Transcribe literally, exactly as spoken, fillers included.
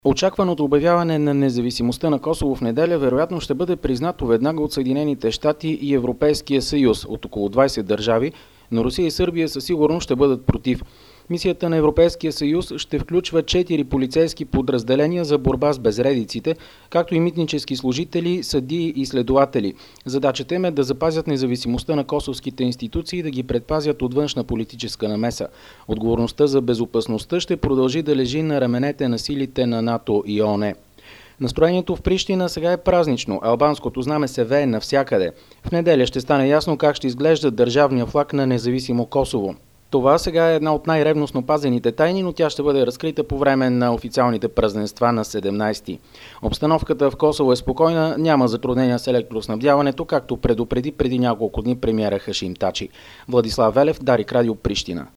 Очакваното обявяване на независимостта на Косово в неделя вероятно ще бъде признато веднага от Съединените щати и Европейския съюз от около двайсет държави, но Русия и Сърбия със сигурност ще бъдат против. Мисията на Европейския съюз ще включва четири полицейски подразделения за борба с безредиците, както и митнически служители, съдии и следователи. Задачата им е да запазят независимостта на косовските институции и да ги предпазят от външна политическа намеса. Отговорността за безопасността ще продължи да лежи на раменете на силите на НАТО и ООН. Настроението в Прищина сега е празнично. Албанското знаме се вее навсякъде. В неделя ще стане ясно как ще изглежда държавния флаг на независимо Косово. Това сега е една от най-ревностно пазените тайни, но тя ще бъде разкрита по време на официалните празненства на седемнайсети. Обстановката в Косово е спокойна, няма затруднения с електроснабдяването, както предупреди преди няколко дни премиера Хашим Тачи. Владислав Велев, Дарик Радио, Прищина.